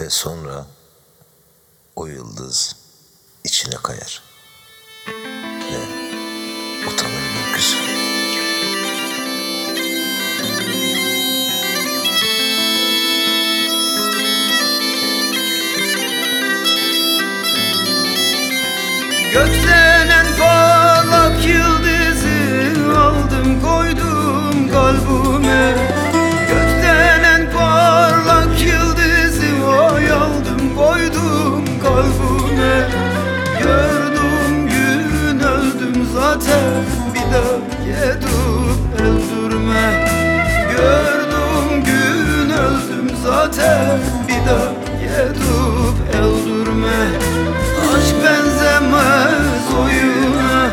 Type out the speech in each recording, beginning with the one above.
Ve sonra o yıldız içine kayar ve utanır gökyüzü. Gökten en parlak yıldızı aldım koydum kalbime. Gökten en parlak yıldızı oy aldım koydum kalbime. Gördüm gün öldüm zaten bir daha gidip öldürme. Gördüm gün öldüm zaten bir daha gidip öldürme. Aşk benzemez oyuna,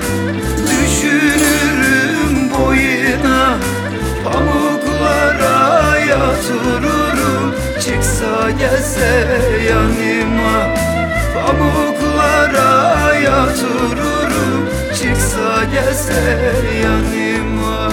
düşünürüm boyuna. Pamuklara yatırırım, çıksa gelse yanıma. Pamuklara yatırırım, çıksa gelse yanıma.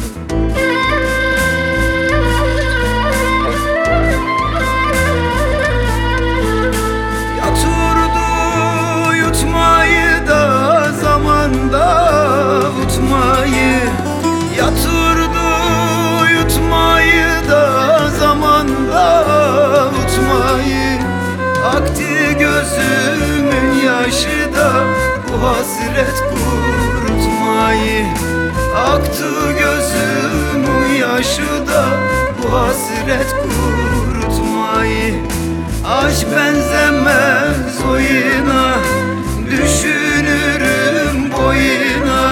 Yatırdı yutmayı da zamanda unutmayı. Aktı gözümün yaşı da bu hasret kurutmayı. Aktı gözümün yaşı da bu hasret kurutmayı. Aşk benzemez oyuna, düşünürüm boyuna.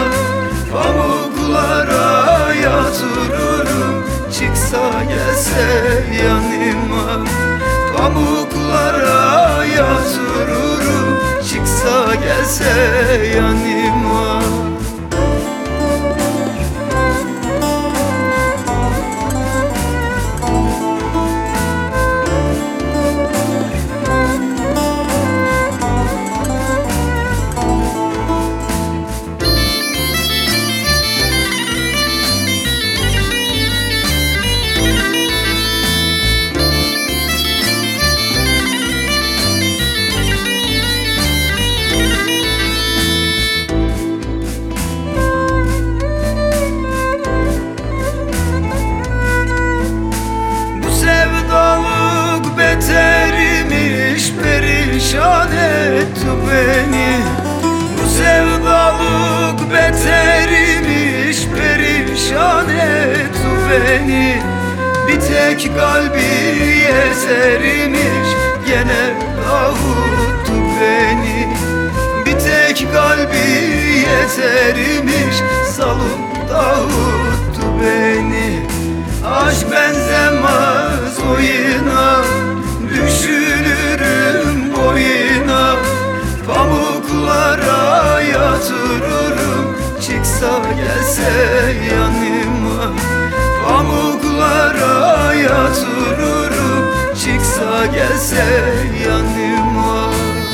Pamuklara yatırırım, çıksa gelse yanıma. Pamuklara yatırırım, çıksa gelse yanıma. Beterimiş, perişan etti beni. Bu sevdalık beterimiş, perişan etti beni. Bir tek kalbi yetermiş, gene avuttu beni. Bir tek kalbi yetermiş, salıp davuttu beni. Aşk benzemez oyuna, düşünürüm boyuna. Pamuklara yatırırım, çıksa gelse yanıma. Pamuklara yatırırım, çıksa gelse yanıma.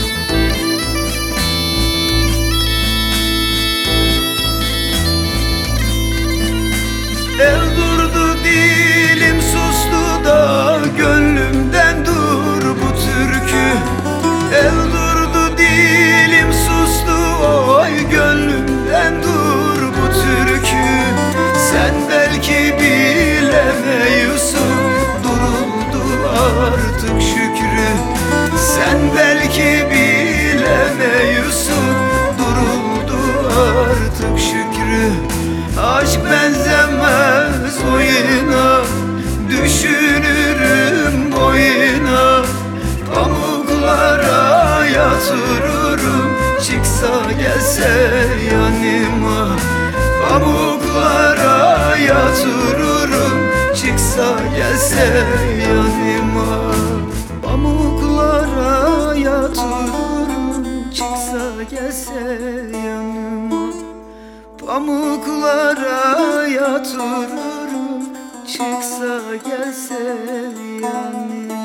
El durdu dilim sustu da gönlümden dur bu türkü. El durdu dilim sustu oy gönlümden dur bu türkü. Sen belki bilemiyorsun, duruldu artık şükrü. Sen belki bilemiyorsun, duruldu artık şükrü. Aşk benzemez oyuna, düşünürüm boyuna. Pamuklara yatırırım, çıksa gelse yanıma. Pamuklara yatırırım, çıksa gelse yanıma. Pamuklara yatırırım, çıksa gelse yanıma. Pamuklara yatırırım, çıksa gelse yanıma.